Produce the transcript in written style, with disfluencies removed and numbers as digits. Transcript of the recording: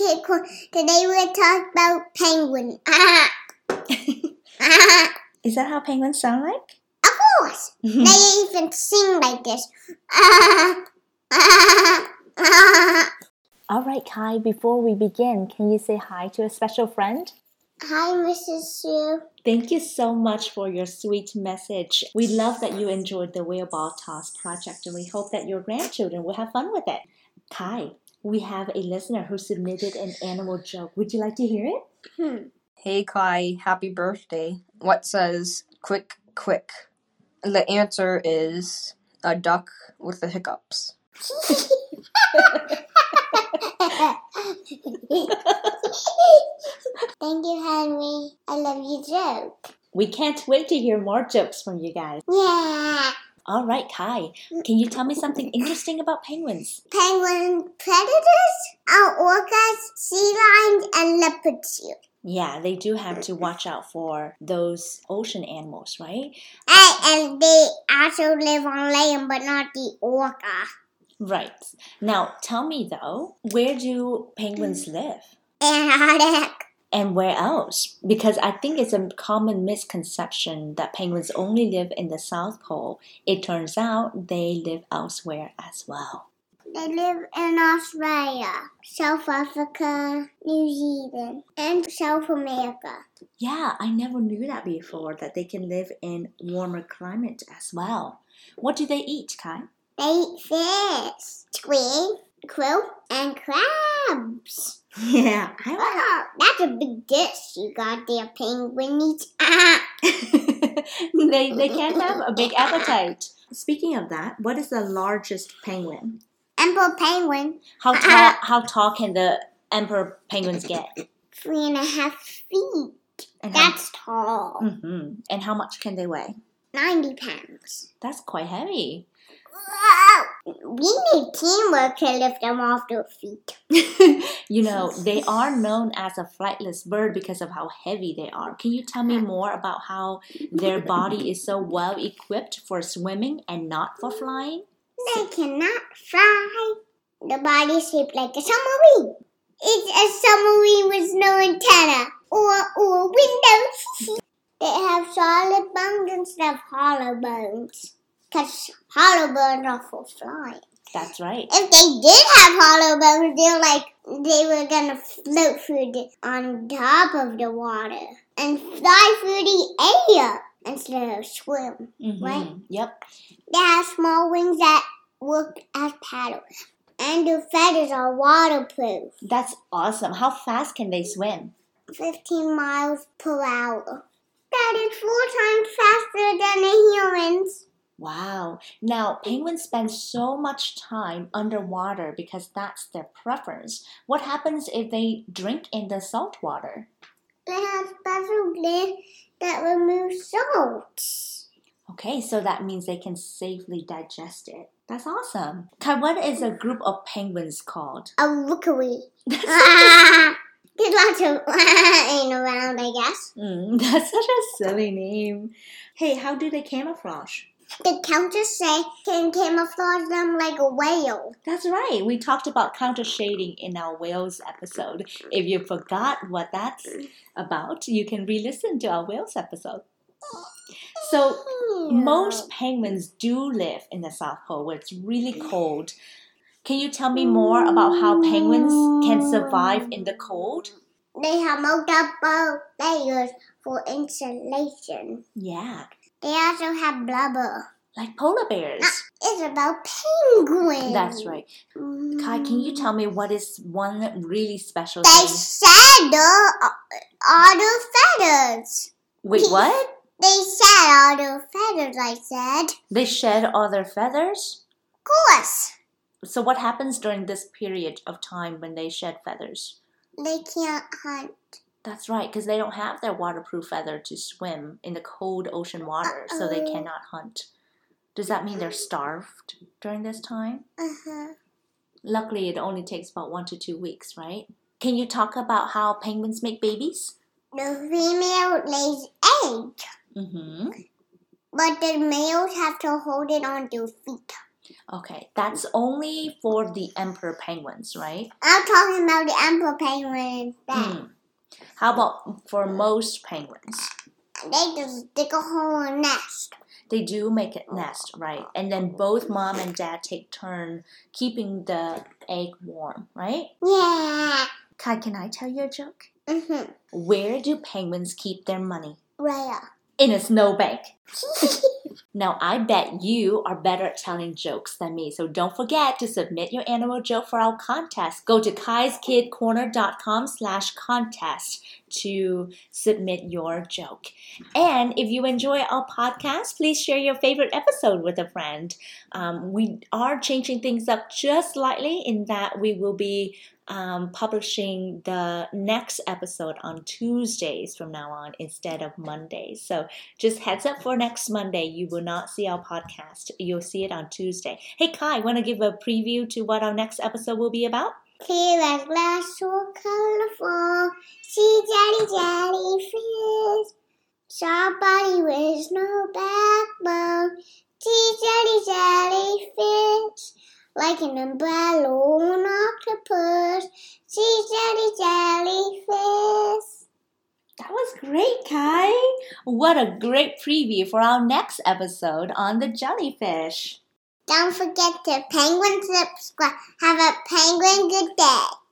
Okay, cool. Today we'll talk about penguin. Is that how penguins sound like? Of course. They even sing like this. All right, Kai, before we begin, can you say hi to a special friend? Hi, Mrs. Sue. Thank you so much for your sweet message. We love that you enjoyed the whale ball toss project, and we hope that your grandchildren will have fun with it. Kai, we have a listener who submitted an animal joke. Would you like to hear it? Hey Kai, happy birthday. What says quick, quick? The answer is a duck with the hiccups. Thank you, Henry. I love your joke. We can't wait to hear more jokes from you guys. Yeah. All right, Kai, can you tell me something interesting about penguins? Penguin predators are orcas, sea lions, and leopard seals. Yeah, they do have to watch out for those ocean animals, right? And they also live on land, but not the orca. Right. Now, tell me though, where do penguins live? Antarctic. And where else? Because I think it's a common misconception that penguins only live in the South Pole. It turns out they live elsewhere as well. They live in Australia, South Africa, New Zealand, and South America. Yeah, I never knew that before, that they can live in warmer climate as well. What do they eat, Kai? They eat fish, squid, krill, and crabs. Yeah, Oh, that's a big dish you got there, penguin. They can't have a big appetite. Speaking of that, what is the largest penguin? Emperor penguin. How tall can the emperor penguins get? 3.5 feet. And That's tall. And how much can they weigh? 90 pounds. That's quite heavy. We need teamwork to lift them off their feet. You know, they are known as a flightless bird because of how heavy they are. Can you tell me more about how their body is so well equipped for swimming and not for flying? They cannot fly. The body is shaped like a submarine. It's a submarine with no antenna or windows. They have solid bones instead of hollow bones. Because hollow bones are for flying. That's right. If they did have hollow bones, they were gonna float on top of the water and fly through the air instead of swim. Right? Yep. They have small wings that work as paddles, and their feathers are waterproof. That's awesome. How fast can they swim? 15 miles per hour. That is 4 times faster than the humans. Wow. Now, penguins spend so much time underwater because that's their preference. What happens if they drink in the salt water? They have special glands that remove salt. Okay, so that means they can safely digest it. That's awesome. Kai, what is a group of penguins called? A rookery. There's lots of in around, I guess. That's such a silly name. Hey, how do they camouflage? The counters say can camouflage them like a whale. That's right. We talked about counter shading in our whales episode. If you forgot what that's about, you can re-listen to our whales episode. So most penguins do live in the South Pole where it's really cold. Can you tell me more about how penguins can survive in the cold? They have multiple layers for insulation. Yeah. They also have blubber. Like polar bears. It's about penguins. That's right. Kai, can you tell me what is one really special They thing? shed all their feathers. Wait, what? They shed all their feathers, I said. They shed all their feathers? Of course. So what happens during this period of time when they shed feathers? They can't hunt. That's right, because they don't have their waterproof feather to swim in the cold ocean water, so they cannot hunt. Does that mean they're starved during this time? Luckily, it only takes about 1 to 2 weeks, right? Can you talk about how penguins make babies? The female lays egg, but the males have to hold it on their feet. Okay, that's only for the emperor penguins, right? I'm talking about the emperor penguin. How about for most penguins? They just dig a hole and nest. They do make a nest, right? And then both mom and dad take turn keeping the egg warm, right? Yeah. Kai, can I tell you a joke? Mm-hmm. Where do penguins keep their money? Where? In a snowbank. Now, I bet you are better at telling jokes than me, so don't forget to submit your animal joke for our contest. Go to kaiskidcorner.com/contest to submit your joke. And if you enjoy our podcast, please share your favorite episode with a friend. We are changing things up just slightly in that we will be publishing the next episode on Tuesdays from now on instead of Mondays. So just heads up for next Monday, you will not see our podcast. You'll see it on Tuesday. Hey Kai, want to give a preview to what our next episode will be about? Clear as glass, so colorful. See jellyfish. Sharp body with no backbone. See jellyfish. Like an umbrella or an octopus. See jellyfish. That was great, Kai. What a great preview for our next episode on the jellyfish. Don't forget to penguin subscribe. Have a penguin good day.